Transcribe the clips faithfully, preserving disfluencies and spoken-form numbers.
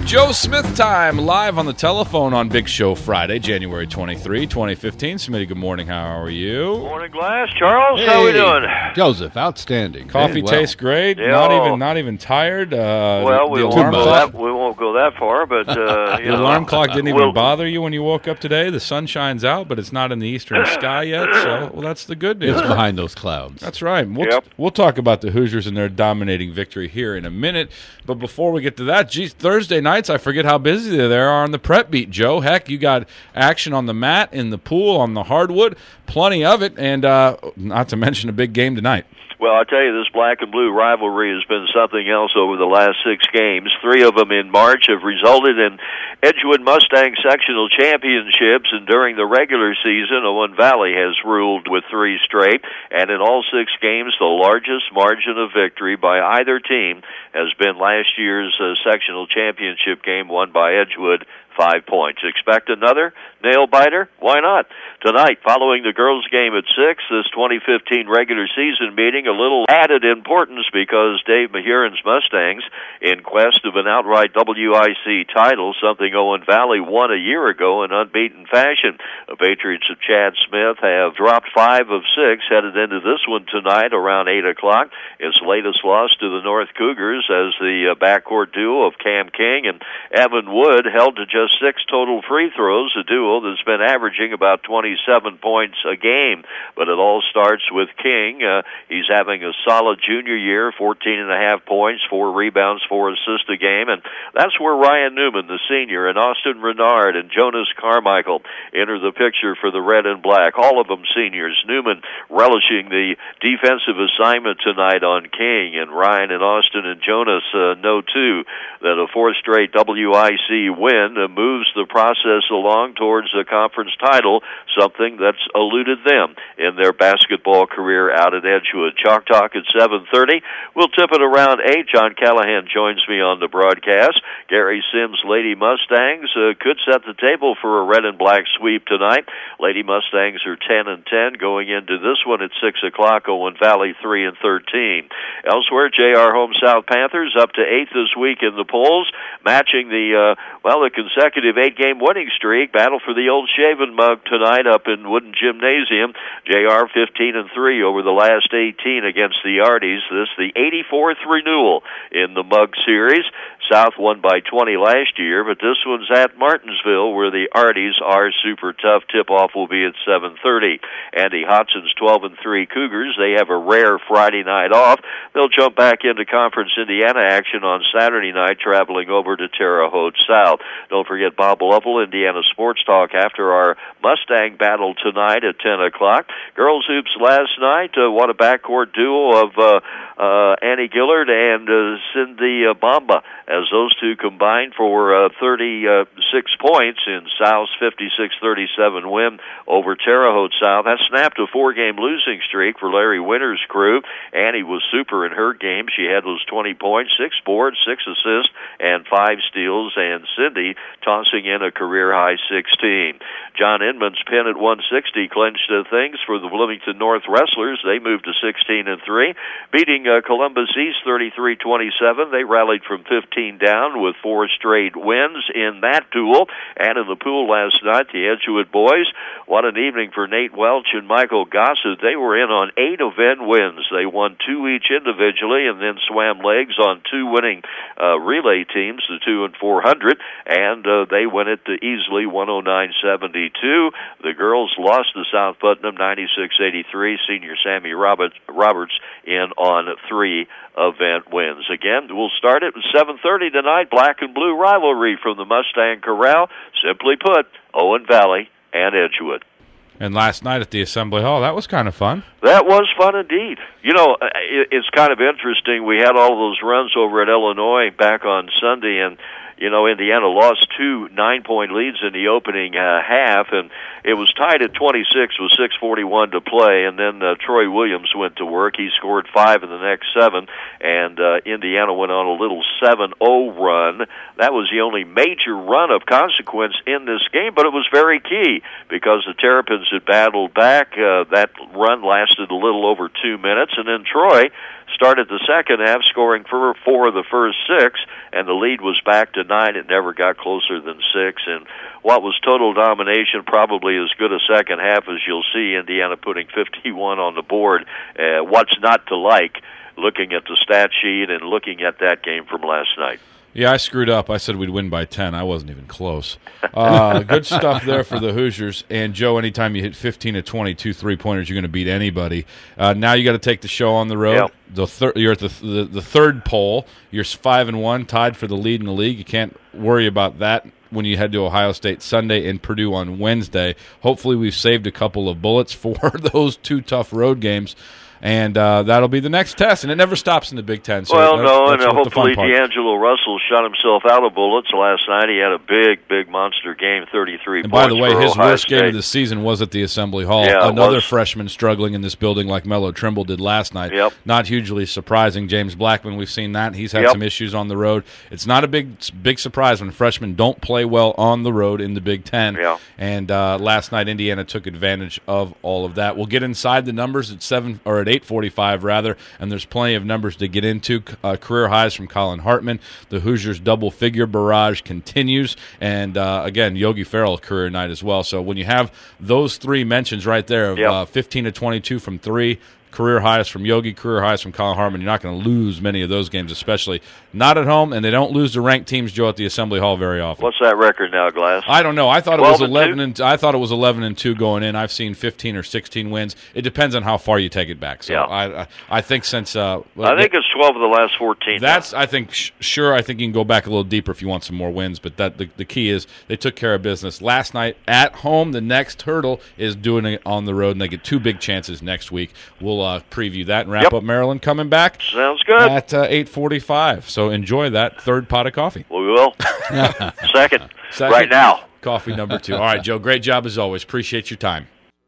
Joe Smith time, live on the telephone on Big Show Friday, January twenty-third, twenty fifteen. Smitty, good morning. How are you? Morning, Glass. Charles, hey, how we doing? Joseph, outstanding. Coffee well. tastes great. Yeah. Not even not even tired. Uh, Well, we the won't, alarm go clock, that, we won't go that far, but uh, you the know, alarm clock didn't even we'll, bother you when you woke up today. The sun shines out, but it's not in the eastern sky yet. So, well, that's the good news. It's behind those clouds. That's right. We'll, Yep. we'll talk about the Hoosiers and their dominating victory here in a minute. But before we get to that, geez, Thursday nights, I forget how busy they are on the prep beat, Joe. Heck, you got action on the mat, in the pool, on the hardwood, plenty of it, and uh, not to mention a big game tonight. Well, I tell you, this black and blue rivalry has been something else over the last six games. Three of them in March have resulted in Edgewood Mustang sectional championships, and during the regular season, Owen Valley has ruled with three straight, and in all six games, the largest margin of victory by either team has been last year's uh, sectional championship game won by Edgewood. Five points. Expect another nail-biter? Why not? Tonight, following the girls' game at six, this twenty fifteen regular season meeting, a little added importance because Dave Mahurin's Mustangs, in quest of an outright W I C title, something Owen Valley won a year ago in unbeaten fashion. The Patriots of Chad Smith have dropped five of six, headed into this one tonight around eight o'clock. Its latest loss to the North Cougars as the uh, backcourt duo of Cam King and Evan Wood held to just six total free throws, a duo that's been averaging about twenty-seven points a game. But it all starts with King. Uh, he's having a solid junior year, fourteen and a half points, four rebounds, four assists a game. And that's where Ryan Newman, the senior, and Austin Renard and Jonas Carmichael enter the picture for the red and black. All of them seniors. Newman relishing the defensive assignment tonight on King. And Ryan and Austin and Jonas uh, know, too, that a fourth straight W I C win uh, moves the process along towards a conference title, something that's eluded them in their basketball career out at Edgewood. Chalk Talk at seven thirty. We'll tip it around eight. John Callahan joins me on the broadcast. Gary Sims' Lady Mustangs uh, could set the table for a red and black sweep tonight. Lady Mustangs are ten and ten going into this one at six o'clock. Owen Valley three and thirteen. Elsewhere, J R Home South Panthers up to eighth this week in the polls, matching the, uh, well, the consecutive eight-game winning streak. Battle for the old shaven mug tonight up in Wooden Gymnasium. J R fifteen and three over the last eighteen against the Arties. This the eighty-fourth renewal in the mug series. South won by twenty last year, but this one's at Martinsville where the Arties are super tough. Tip-off will be at seven thirty. Andy Hodson's twelve and three Cougars, they have a rare Friday night off. They'll jump back into Conference Indiana action on Saturday night, traveling over to Terre Haute South. Don't forget Bob Lovell, Indiana Sports Talk, after our Mustang battle tonight at ten o'clock. Girls hoops last night, uh, what a backcourt duo of uh, uh, Annie Gillard and uh, Cindy uh, Bamba, as those two combined for uh, thirty-six points in South's fifty-six thirty-seven win over Terre Haute South. That snapped a four-game losing streak for Larry Winter's crew. Annie was super in her game. She had those twenty points, six boards, six assists, and five steals, and Cindy tossing in a career-high sixteen. John Inman's pin at one sixty clinched uh, things for the Bloomington North Wrestlers. They moved to sixteen and three, beating uh, Columbus East thirty-three twenty-seven. They rallied from fifteen down with four straight wins in that duel. And in the pool last night, the Edgewood boys, what an evening for Nate Welch and Michael Gossett. They were in on eight event wins. They won two each individually and then swam legs on two winning uh, relay teams, the two and four hundred, and uh, they win it to easily one oh nine seventy-two. The girls lost to South Putnam ninety-six eighty-three. Senior Sammy Roberts, Roberts in on three event wins. Again, we'll start it at seven thirty tonight. Black and blue rivalry from the Mustang Corral. Simply put, Owen Valley and Edgewood. And last night at the Assembly Hall, that was kind of fun. That was fun indeed. You know, it's kind of interesting. We had all those runs over at Illinois back on Sunday, and you know, Indiana lost two nine-point leads in the opening uh, half, and it was tied at twenty-six with six forty-one to play, and then uh, Troy Williams went to work. He scored five in the next seven, and uh, Indiana went on a little seven oh run. That was the only major run of consequence in this game, but it was very key because the Terrapins had battled back. Uh, that run lasted a little over two minutes, and then Troy started the second half, scoring for four of the first six, and the lead was back to nine. It never got closer than six. And what was total domination, probably as good a second half as you'll see. Indiana putting fifty-one on the board. Uh, what's not to like, looking at the stat sheet and looking at that game from last night? Yeah, I screwed up. I said we'd win by ten. I wasn't even close. Uh, good stuff there for the Hoosiers. And, Joe, anytime you hit fifteen to twenty-two three-pointers, you're going to beat anybody. Uh, now you got to take the show on the road. Yep. The thir- you're at the, the the third pole. You're five and one, tied for the lead in the league. You can't worry about that when you head to Ohio State Sunday and Purdue on Wednesday. Hopefully we've saved a couple of bullets for those two tough road games. And uh, that'll be the next test, and it never stops in the Big Ten. So well, that, no, that's and what hopefully the fun part. D'Angelo Russell shot himself out of bullets last night. He had a big, big monster game, thirty-three and points. by the way, for his Ohio worst State. game of the season was at the Assembly Hall. Yeah, it Another was. freshman struggling in this building like Melo Trimble did last night. Yep. Not hugely surprising. James Blackman, we've seen that. He's had Yep. some issues on the road. It's not a big big surprise when freshmen don't play well on the road in the Big Ten. Yeah. And uh, last night, Indiana took advantage of all of that. We'll get inside the numbers at seven or at eight forty-five rather, and there's plenty of numbers to get into. Uh, career highs from Colin Hartman. The Hoosiers' double-figure barrage continues, and uh, again, Yogi Ferrell career night as well. So when you have those three mentions right there of Yep. uh, fifteen to twenty-two from three, career highs from Yogi, career highs from Colin Hartman, you're not going to lose many of those games, especially not at home, and they don't lose to ranked teams, Joe, at the Assembly Hall very often. What's that record now, Glass? I don't know. I thought it was twelve and eleven two? and I thought it was eleven and two going in. I've seen fifteen or sixteen wins. It depends on how far you take it back. So Yeah. I, I I think since uh, I think it's twelve of the last fourteen. that's I think sh- sure. I think you can go back a little deeper if you want some more wins. But that the, the key is they took care of business last night at home. The next hurdle is doing it on the road, and they get two big chances next week. We'll uh, preview that and wrap Yep. up Maryland coming back Sounds good. at uh, eight forty-five. So enjoy that third pot of coffee. We will. Second, Second. right now. Coffee number two. All right, Joe, great job as always. Appreciate your time.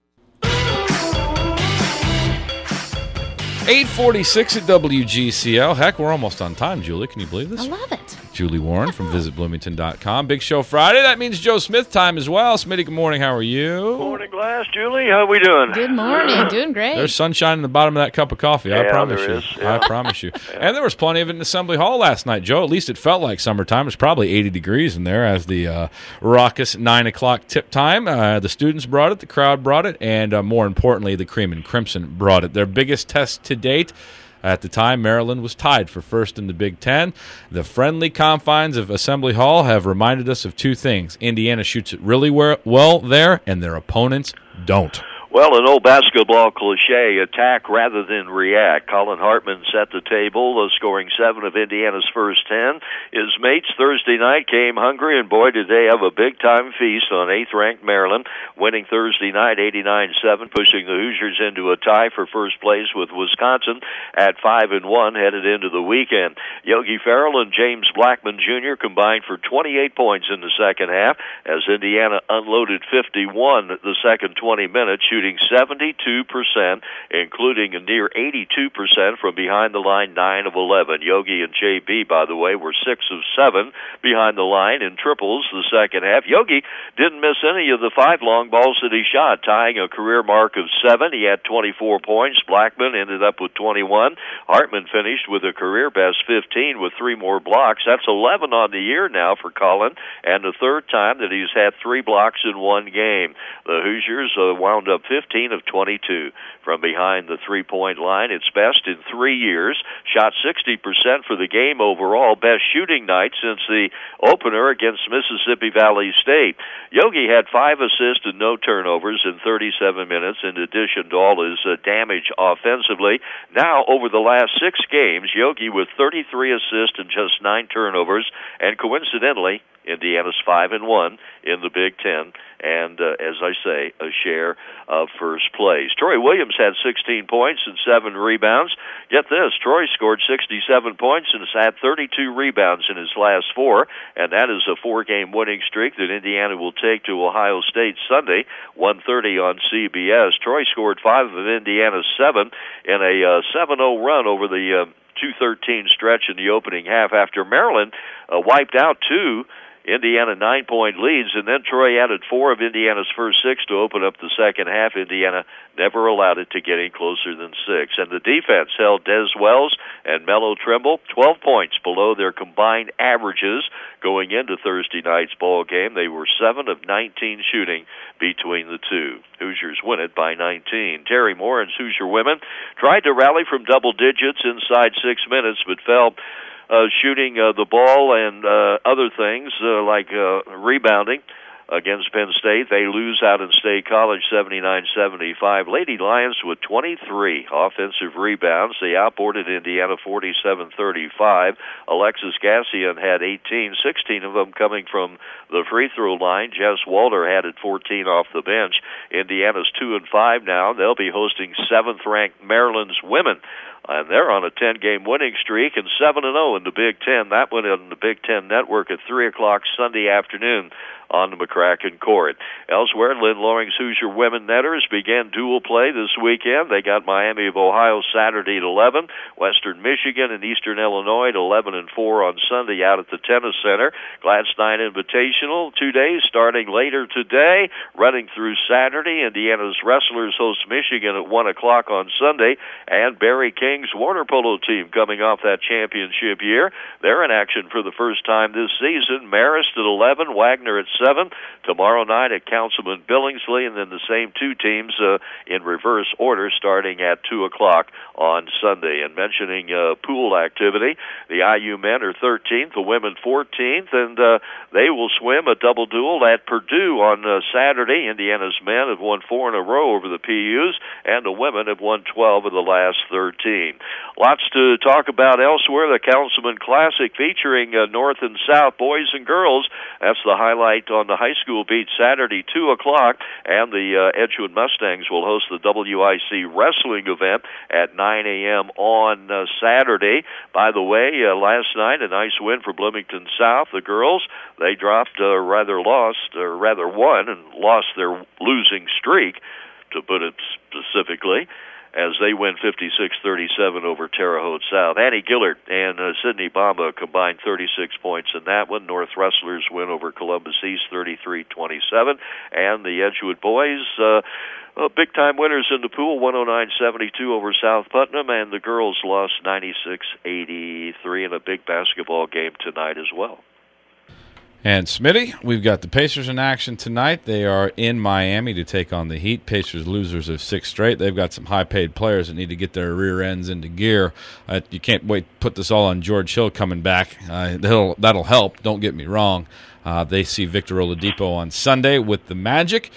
eight forty-six at W G C L. Heck, we're almost on time, Julie. Can you believe this? I love it. Julie Warren from visit bloomington dot com. Big Show Friday. That means Joe Smith time as well. Smitty, good morning. How are you? Morning, Glass. Julie, how we doing? Good morning. Doing great. There's sunshine in the bottom of that cup of coffee. I Yeah, promise there you. is. Yeah. I promise you. And there was plenty of it in Assembly Hall last night, Joe. At least it felt like summertime. It was probably eighty degrees in there as the uh, raucous nine o'clock tip time. Uh, the students brought it, the crowd brought it, and uh, more importantly, the Cream and Crimson brought it. Their biggest test to date. At the time, Maryland was tied for first in the Big Ten. The friendly confines of Assembly Hall have reminded us of two things. Indiana shoots it really well there, and their opponents don't. Well, an old basketball cliche, attack rather than react. Colin Hartman set the table, uh, scoring seven of Indiana's first ten. His mates Thursday night came hungry, and boy, did they have a big-time feast on eighth-ranked Maryland, winning Thursday night eighty-nine seven, pushing the Hoosiers into a tie for first place with Wisconsin at five and one headed into the weekend. Yogi Ferrell and James Blackman Junior combined for twenty-eight points in the second half as Indiana unloaded fifty-one the second twenty minutes, shooting seventy-two percent, including a near eighty-two percent from behind the line, nine of eleven. Yogi and J B, by the way, were six of seven behind the line in triples the second half. Yogi didn't miss any of the five long balls that he shot, tying a career mark of seven. He had twenty-four points. Blackman ended up with twenty-one. Hartman finished with a career best fifteen with three more blocks. That's eleven on the year now for Colin, and the third time that he's had three blocks in one game. The Hoosiers uh, wound up fifteen of twenty-two from behind the three-point line. It's best in three years. Shot sixty percent for the game overall. Best shooting night since the opener against Mississippi Valley State. Yogi had five assists and no turnovers in thirty-seven minutes, in addition to all his uh, damage offensively. Now, over the last six games, Yogi with thirty-three assists and just nine turnovers, and coincidentally, Indiana's five and one in the Big Ten, and uh, as I say, a share of first place. Troy Williams had sixteen points and seven rebounds. Get this, Troy scored sixty-seven points and has had thirty-two rebounds in his last four, and that is a four-game winning streak that Indiana will take to Ohio State Sunday, one thirty on C B S. Troy scored five of Indiana's seven in a uh, seven oh run over the uh, two thirteen stretch in the opening half after Maryland uh, wiped out two Indiana nine-point leads, and then Troy added four of Indiana's first six to open up the second half. Indiana never allowed it to get any closer than six. And the defense held Des Wells and Mello Trimble twelve points below their combined averages going into Thursday night's ball game. They were seven of nineteen shooting between the two. Hoosiers win it by nineteen. Terry Moore and Hoosier women tried to rally from double digits inside six minutes, but fell uh, shooting uh, the ball and uh, other things uh, like uh, rebounding against Penn State. They lose out in State College seventy-nine seventy-five. Lady Lions with twenty-three offensive rebounds. They outboarded Indiana forty-seven thirty-five. Alexis Gassian had eighteen, sixteen of them coming from the free throw line. Jess Walter had it fourteen off the bench. Indiana's two and five now. They'll be hosting seventh-ranked Maryland's women. And they're on a ten-game winning streak and seven and oh in the Big Ten. That went on the Big Ten Network at three o'clock Sunday afternoon on the McCracken Court. Elsewhere, Lynn Loring's Hoosier women netters began dual play this weekend. They got Miami of Ohio Saturday at eleven, Western Michigan and Eastern Illinois at eleven and four on Sunday out at the Tennis Center. Gladstein Invitational, two days starting later today, running through Saturday. Indiana's wrestlers host Michigan at one o'clock on Sunday, and Barry King's water polo team coming off that championship year. They're in action for the first time this season. Marist at eleven, Wagner at seven. Tomorrow night at Councilman Billingsley, and then the same two teams uh, in reverse order starting at two o'clock on Sunday. And mentioning uh, pool activity, the I U men are thirteenth, the women fourteenth, and uh, they will swim a double duel at Purdue on uh, Saturday. Indiana's men have won four in a row over the P Us, and the women have won twelve of the last thirteen. Lots to talk about elsewhere. The Councilman Classic featuring uh, North and South boys and girls. That's the highlight on the high school beat Saturday, two o'clock, and the uh, Edgewood Mustangs will host the W I C wrestling event at nine a.m. on uh, Saturday. By the way, uh, last night, a nice win for Bloomington South. The girls, they dropped, uh, rather lost, or rather won, and lost their losing streak, to put it specifically, as they win fifty-six thirty-seven over Terre Haute South. Annie Gillard and uh, Sydney Bamba combined thirty-six points in that one. North Wrestlers win over Columbus East thirty-three twenty-seven. And the Edgewood boys, uh, uh, big-time winners in the pool, one oh nine seventy-two over South Putnam. And the girls lost ninety-six eighty-three in a big basketball game tonight as well. And Smitty, we've got the Pacers in action tonight. They are in Miami to take on the Heat. Pacers losers of six straight. They've got some high-paid players that need to get their rear ends into gear. Uh, you can't wait to put this all on George Hill coming back. Uh, that'll, that'll help, don't get me wrong. Uh, they see Victor Oladipo on Sunday with the Magic.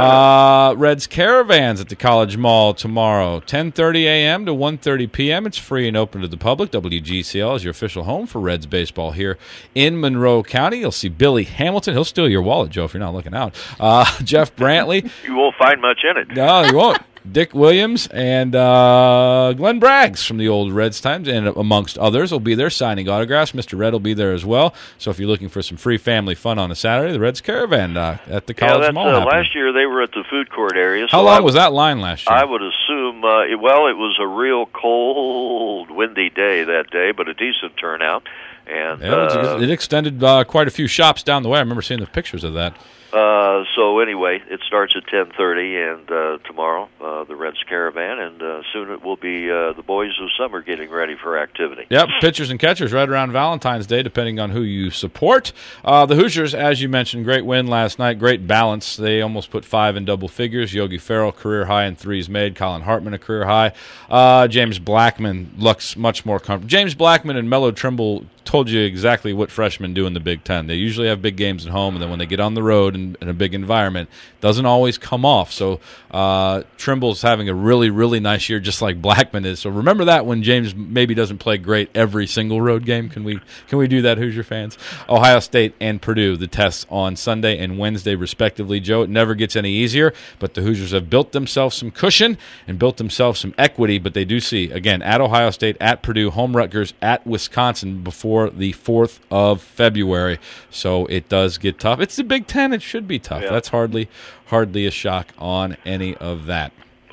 Uh, Reds Caravans at the College Mall tomorrow, ten thirty a.m. to one thirty p.m. It's free and open to the public. W G C L is your official home for Reds baseball here in Monroe County. You'll see Billy Hamilton. He'll steal your wallet, Joe, if you're not looking out. Uh, Jeff Brantley. You won't find much in it. No, you won't. Dick Williams and uh, Glenn Braggs from the old Reds times, and amongst others, will be there signing autographs. Mister Red will be there as well. So if you're looking for some free family fun on a Saturday, the Reds Caravan uh, at the College yeah, that's, Mall. Uh, last year they were at the food court area. So How long I, was that line last year? I would assume, uh, it, well, it was a real cold, windy day that day, but a decent turnout. And yeah, uh, it extended uh, quite a few shops down the way. I remember seeing the pictures of that. Uh, so anyway, it starts at ten thirty, and uh, tomorrow uh, the Reds Caravan, and uh, soon it will be uh, the boys of summer getting ready for activity. Yep, pitchers and catchers right around Valentine's Day, depending on who you support. Uh, the Hoosiers, as you mentioned, great win last night, great balance. They almost put five in double figures. Yogi Ferrell, career high in threes made. Colin Hartman, a career high. Uh, James Blackman looks much more comfortable. James Blackman and Mello Trimble told you exactly what freshmen do in the Big Ten. They usually have big games at home, and then when they get on the road in, in a big environment, it doesn't always come off. So uh, Trimble's having a really, really nice year, just like Blackman is. So remember that when James maybe doesn't play great every single road game. Can we can we do that, Hoosier fans? Ohio State and Purdue, the tests on Sunday and Wednesday, respectively. Joe, it never gets any easier, but the Hoosiers have built themselves some cushion and built themselves some equity, but they do see, again, at Ohio State, at Purdue, home Rutgers, at Wisconsin before the fourth of February. So it does get tough. It's the Big Ten. It should be tough. Yeah. That's hardly hardly a shock on any of that.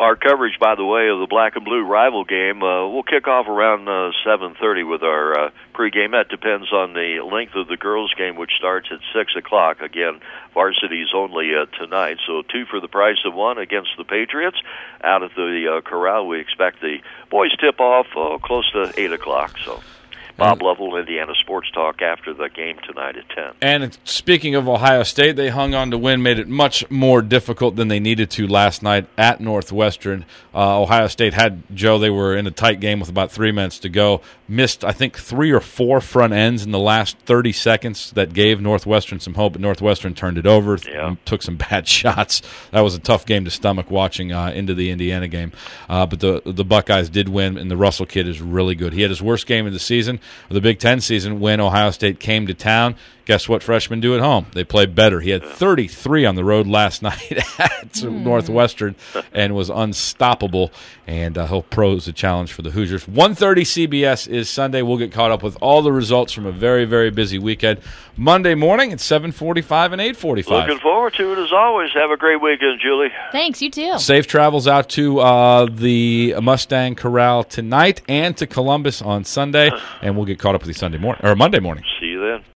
Our coverage, by the way, of the Black and Blue rival game, uh, we'll kick off around uh, seven thirty with our uh, pregame. That depends on the length of the girls' game, which starts at six o'clock. Again, varsity's only uh, tonight, so two for the price of one against the Patriots. Out at the uh, Corral, we expect the boys tip-off uh, close to eight o'clock, so... Bob Lovell, Indiana Sports Talk, after the game tonight at ten. And speaking of Ohio State, they hung on to win, made it much more difficult than they needed to last night at Northwestern. Uh, Ohio State had, Joe, they were in a tight game with about three minutes to go. Missed, I think, three or four front ends in the last thirty seconds that gave Northwestern some hope, but Northwestern turned it over, yeah. took some bad shots. That was a tough game to stomach watching uh, into the Indiana game. Uh, but the, the Buckeyes did win, and the Russell kid is really good. He had his worst game of the season. The Big Ten season when Ohio State came to town. Guess what freshmen do at home? They play better. He had thirty-three on the road last night at mm. Northwestern and was unstoppable, and uh, he'll pose a challenge for the Hoosiers. one thirty C B S is Sunday. We'll get caught up with all the results from a very, very busy weekend. Monday morning at seven forty-five and eight forty-five. Looking forward to it as always. Have a great weekend, Julie. Thanks, you too. Safe travels out to uh, the Mustang Corral tonight and to Columbus on Sunday, and we'll get caught up with you Sunday morning or Monday morning. See you.